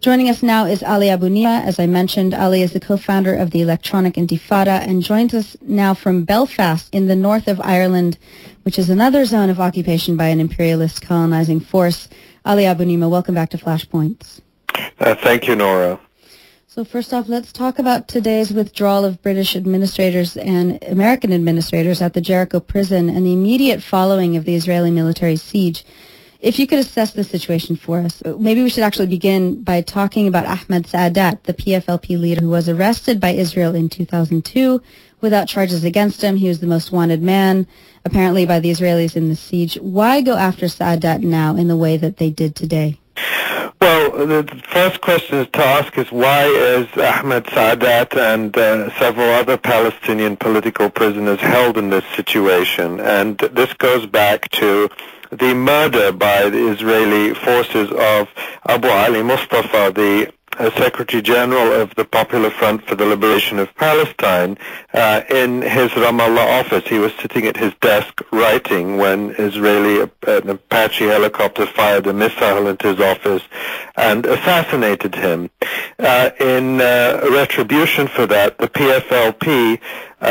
Joining us now is Ali Abunimah. As I mentioned, Ali is the co-founder of the Electronic Intifada and joins us now from Belfast in the north of Ireland, which is another zone of occupation by an imperialist colonizing force. Ali Abunimah, welcome back to Flashpoints. Thank you, Nora. So first off, let's talk about today's withdrawal of British administrators and American administrators at the Jericho prison and the immediate following of the Israeli military siege. If you could assess the situation for us, maybe we should actually begin by talking about Ahmed Saadat, the PFLP leader who was arrested by Israel in 2002 without charges against him. He was the most wanted man, apparently, by the Israelis in the siege. Why go after Saadat now in the way that they did today? Well, the first question to ask is why is Ahmed Saadat and several other Palestinian political prisoners held in this situation? And this goes back to the murder by the Israeli forces of Abu Ali Mustafa, the Secretary General of the Popular Front for the Liberation of Palestine, in his Ramallah office. He was sitting at his desk writing when an Apache helicopter fired a missile into his office and assassinated him. In retribution for that, the PFLP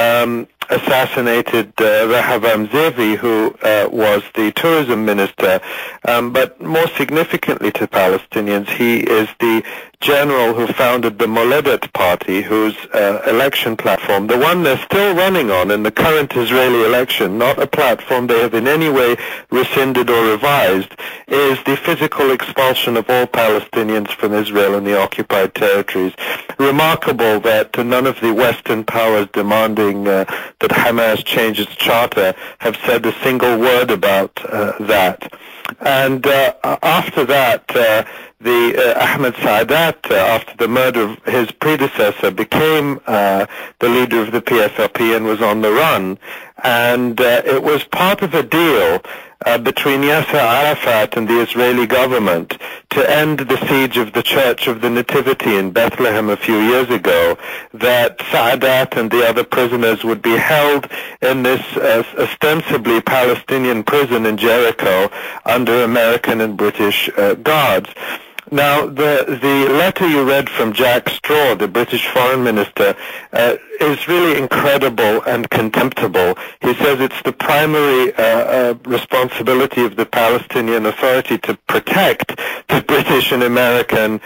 assassinated Rehavam Zeevi, who was the tourism minister, but more significantly to Palestinians, he is the general who founded the Moledet party, whose election platform, the one they're still running on in the current Israeli election, not a platform they have in any way rescinded or revised, is the physical expulsion of all Palestinians from Israel and the occupied territories. Remarkable that none of the Western powers demanding that Hamas change its charter have said a single word about that. And after that, Ahmed Saadat, after the murder of his predecessor, became the leader of the PFLP and was on the run. And it was part of a deal between Yasser Arafat and the Israeli government to end the siege of the Church of the Nativity in Bethlehem a few years ago, that Saadat and the other prisoners would be held in this ostensibly Palestinian prison in Jericho under American and British guards. Now, the letter you read from Jack Straw, the British Foreign Minister, is really incredible and contemptible. He says it's the primary responsibility of the Palestinian Authority to protect the British and American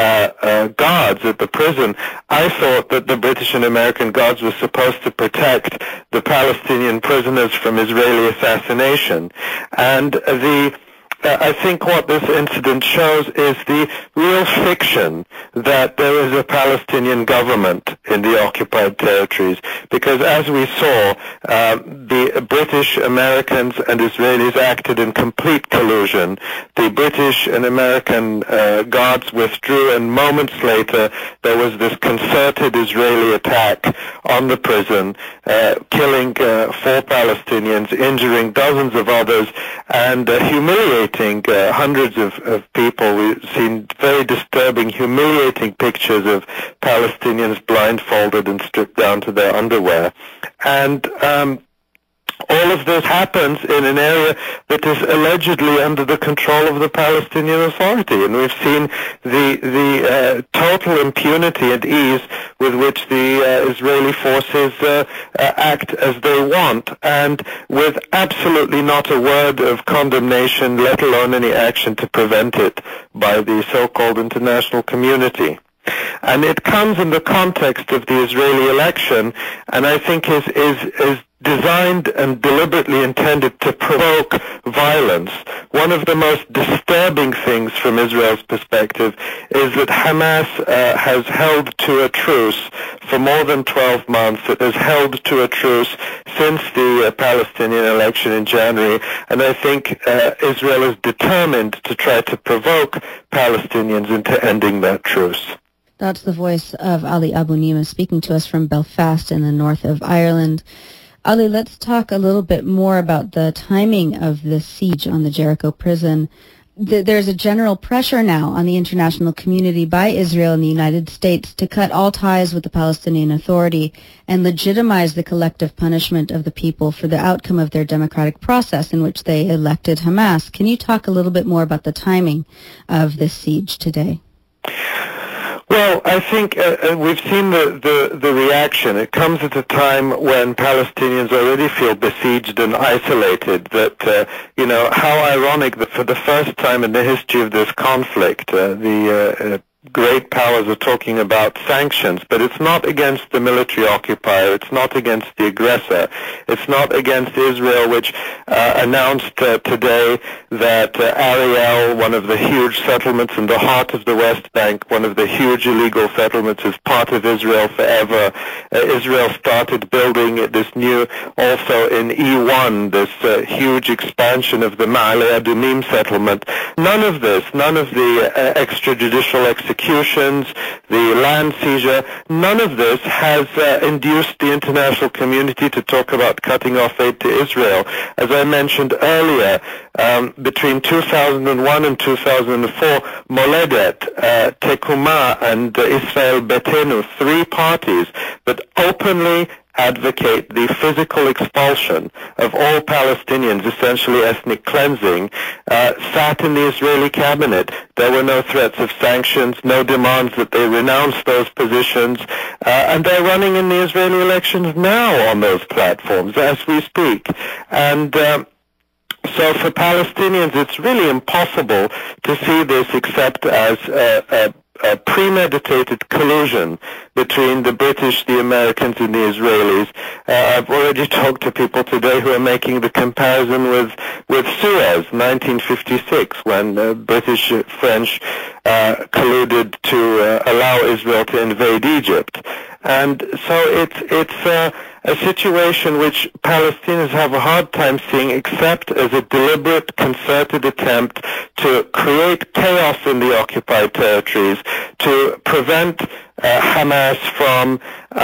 guards at the prison. I thought that the British and American guards were supposed to protect the Palestinian prisoners from Israeli assassination. And I think what this incident shows is the real fiction that there is a Palestinian government in the occupied territories, because as we saw, the British, Americans, and Israelis acted in complete collusion. The British and American guards withdrew, and moments later there was this concerted Israeli attack on the prison, killing 4 Palestinians, injuring dozens of others, and humiliating hundreds of people. We've seen very disturbing, humiliating pictures of Palestinians blindfolded and stripped down to their underwear. And all of this happens in an area that is allegedly under the control of the Palestinian Authority, and we've seen the total impunity and ease with which the Israeli forces act as they want, and with absolutely not a word of condemnation, let alone any action to prevent it by the so-called international community. And it comes in the context of the Israeli election, and I think is designed and deliberately intended to provoke violence. One of the most disturbing things from Israel's perspective is that Hamas has held to a truce for more than 12 months. It has held to a truce since the Palestinian election in January, and I think Israel is determined to try to provoke Palestinians into ending that truce. That's the voice of Ali Abunimah speaking to us from Belfast in the north of Ireland. Ali, let's talk a little bit more about the timing of the siege on the Jericho prison. There's a general pressure now on the international community by Israel and the United States to cut all ties with the Palestinian Authority and legitimize the collective punishment of the people for the outcome of their democratic process in which they elected Hamas. Can you talk a little bit more about the timing of this siege today? Well, I think we've seen the reaction. It comes at a time when Palestinians already feel besieged and isolated. That, how ironic that for the first time in the history of this conflict, the great powers are talking about sanctions, but it's not against the military occupier, it's not against the aggressor, it's not against Israel, which announced today that Ariel, one of the huge settlements in the heart of the West Bank, one of the huge illegal settlements, is part of Israel forever. Israel started building this new, also in E1, this huge expansion of the Ma'ale Adumim settlement. None of the extrajudicial executions, the land seizure, none of this has induced the international community to talk about cutting off aid to Israel. As I mentioned earlier, between 2001 and 2004, Moledet, Tekuma, and Israel Betenu, three parties that openly advocate the physical expulsion of all Palestinians, essentially ethnic cleansing, sat in the Israeli cabinet. There were no threats of sanctions, no demands that they renounce those positions, and they're running in the Israeli elections now on those platforms as we speak. And so for Palestinians, it's really impossible to see this except as a premeditated collusion between the British, the Americans, and the Israelis. I've already talked to people today who are making the comparison with Suez, 1956, when the British, French colluded to allow Israel to invade Egypt. And so it's a situation which Palestinians have a hard time seeing except as a deliberate, concerted attempt to create chaos in the occupied territories, to prevent Hamas from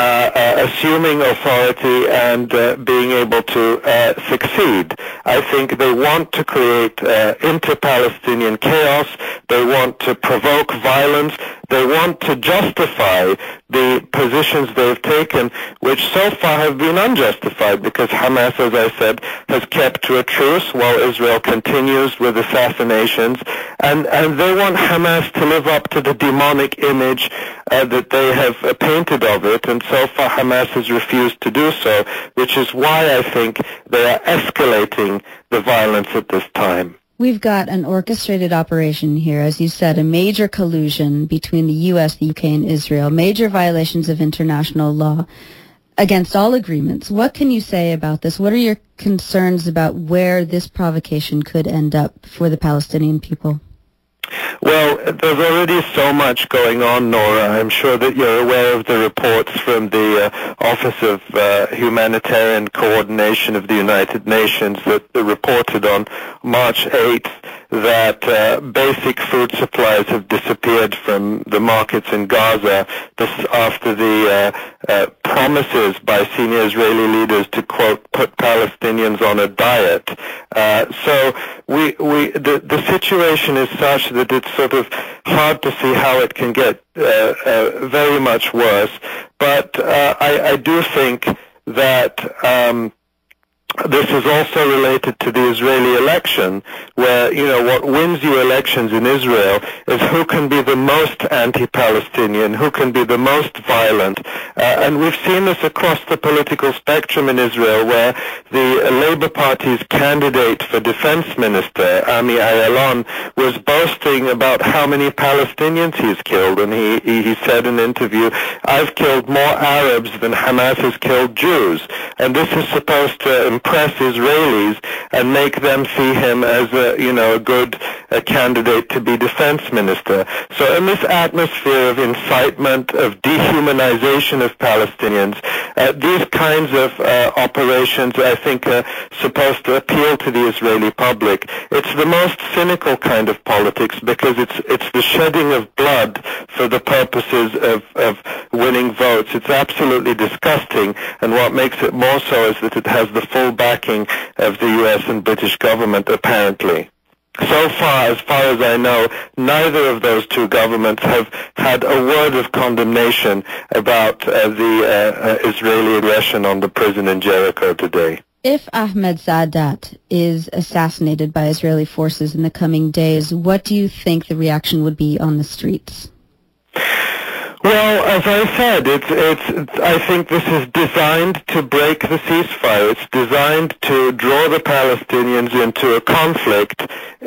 assuming authority and being able to succeed. I think they want to create inter-Palestinian chaos. They want to provoke violence. They want to justify the positions they've taken, which so far have been unjustified because Hamas, as I said, has kept to a truce while Israel continues with assassinations. And they want Hamas to live up to the demonic image that they have painted of it, and so far Hamas has refused to do so, which is why I think they are escalating the violence at this time. We've got an orchestrated operation here, as you said, a major collusion between the U.S., the U.K., and Israel, major violations of international law against all agreements. What can you say about this? What are your concerns about where this provocation could end up for the Palestinian people? Well, there's already so much going on, Nora. I'm sure that you're aware of the reports from the Office of Humanitarian Coordination of the United Nations that reported on March 8th that basic food supplies have disappeared from the markets in Gaza. This after the promises by senior Israeli leaders to, quote, put Palestinians on a diet. So the situation is such that it's sort of hard to see how it can get very much worse. But I do think that this is also related to the Israeli election, where, what wins you elections in Israel is who can be the most anti-Palestinian, who can be the most violent. And we've seen this across the political spectrum in Israel, where the Labour Party's candidate for defense minister, Ami Ayalon, was boasting about how many Palestinians he's killed. And he said in an interview, "I've killed more Arabs than Hamas has killed Jews." And this is supposed to impress Israelis and make them see him as a good candidate to be defense minister. So in this atmosphere of incitement, of dehumanization of Palestinians, these kinds of operations, I think, are supposed to appeal to the Israeli public. It's the most cynical kind of politics because it's the shedding of blood for the purposes of winning votes. It's absolutely disgusting, and what makes it more so is that it has the full backing of the U.S. and British government, apparently. So far as I know, neither of those two governments have had a word of condemnation about the Israeli aggression on the prison in Jericho today. If Ahmed Saadat is assassinated by Israeli forces in the coming days, what do you think the reaction would be on the streets? Well, as I said, I think this is designed to break the ceasefire. It's designed to draw the Palestinians into a conflict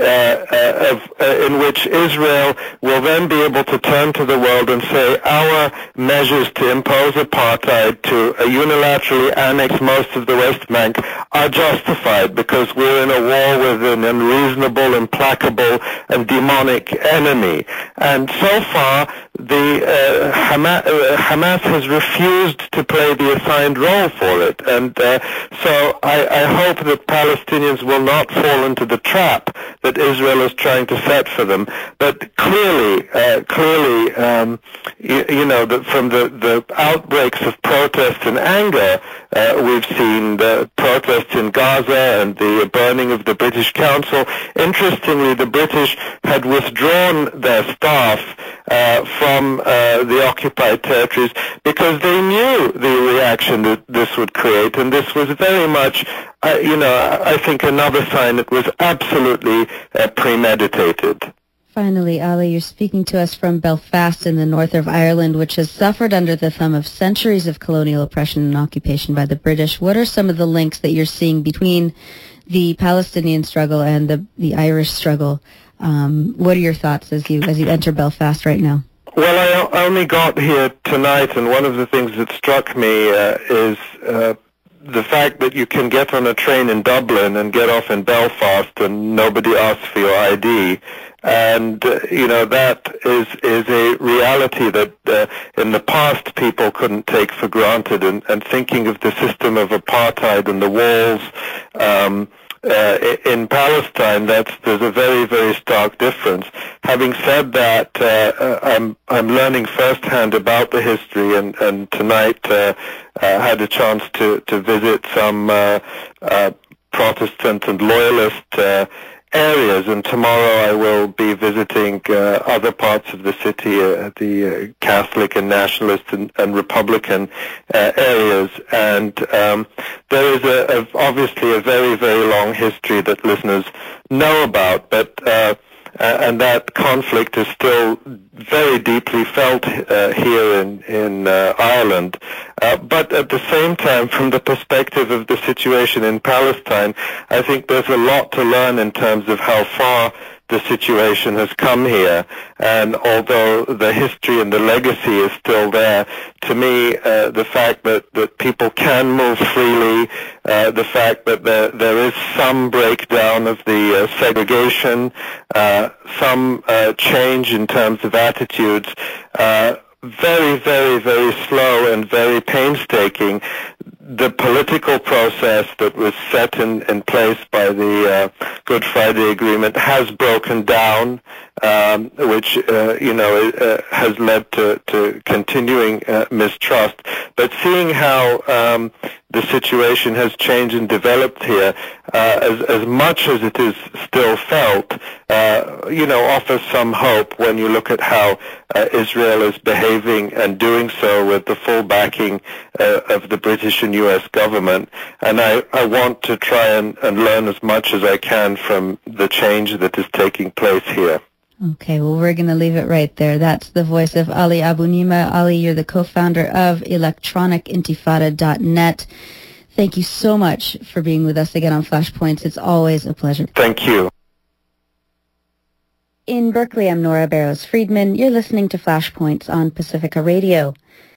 in which Israel will then be able to turn to the world and say, our measures to impose apartheid, to unilaterally annex most of the West Bank, are justified because we're in a war with an unreasonable, implacable, and demonic enemy. And so far, Hamas has refused to play the assigned role for it, and so I hope that Palestinians will not fall into the trap that Israel is trying to set for them. But clearly, you know, that from the outbreaks of protest and anger, we've seen the protests in Gaza and the burning of the British Council. Interestingly, the British had withdrawn their staff from the occupied territories because they knew the reaction that this would create, and this was very much, you know, I think another sign that was absolutely premeditated. Finally, Ali, you're speaking to us from Belfast in the north of Ireland, which has suffered under the thumb of centuries of colonial oppression and occupation by the British. What are some of the links that you're seeing between the Palestinian struggle and the Irish struggle? What are your thoughts as you enter Belfast right now? Well, I only got here tonight, and one of the things that struck me is the fact that you can get on a train in Dublin and get off in Belfast and nobody asks for your ID. And, you know, that is a reality that in the past people couldn't take for granted. And thinking of the system of apartheid and the walls in Palestine, there's a very, very stark difference. Having said that, I'm learning firsthand about the history, and tonight had a chance to visit some Protestant and loyalist areas, and tomorrow I will be visiting other parts of the city, the Catholic and nationalist and Republican areas, and there is obviously a very, very long history that listeners know about, but and that conflict is still very deeply felt here in Ireland. But at the same time, from the perspective of the situation in Palestine, I think there's a lot to learn in terms of how far the situation has come here. And although the history and the legacy is still there, to me, the fact that people can move freely, the fact that there is some breakdown of the segregation, some change in terms of attitudes, very, very, very slow and very painstaking. The political process that was set in place by the Good Friday Agreement has broken down, which has led to continuing mistrust. But seeing how the situation has changed and developed here, as much as it is still felt, offers some hope when you look at how Israel is behaving and doing so with the full backing of the British and U.S. government. And I want to try and learn as much as I can from the change that is taking place here. Okay, well, we're going to leave it right there. That's the voice of Ali Abunimah. Ali, you're the co-founder of electronicintifada.net. Thank you so much for being with us again on Flashpoints. It's always a pleasure. Thank you. In Berkeley, I'm Nora Barrows-Friedman. You're listening to Flashpoints on Pacifica Radio.